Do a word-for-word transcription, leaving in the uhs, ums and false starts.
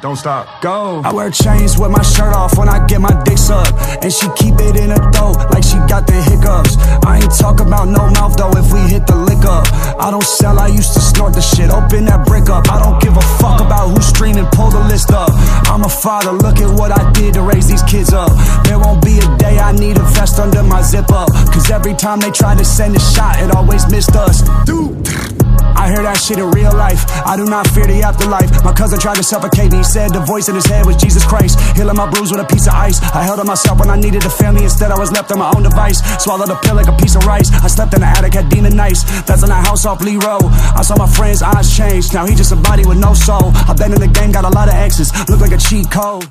Don't stop. Go. I wear chains with my shirt off when I get my dick sucked, and she keep it in her throat like she got the hiccups. I ain't talk about no mouth though if we hit the lick up. I don't sell, I used to snort the shit. Open that brick up. I don't give a fuck about who's streaming, pull the list up. I'm a father, look at what I did to raise these kids up. There won't be a day I need a vest under my zip up, cause every time they try to send a shot, it always missed us. Dude, I hear that shit in real life. I do not fear the afterlife. My cousin tried to suffocate me. He said the voice in his head was Jesus Christ, healing my bruise with a piece of ice. I held on myself when I needed a family. Instead I was left on my own device. Swallowed a pill like a piece of rice. I slept in the attic, had demon nights. That's in the house off Lee Road. I saw my friend's eyes change. Now he just a body with no soul. I've been in the game, got a lot of exes. Look like a cheat code.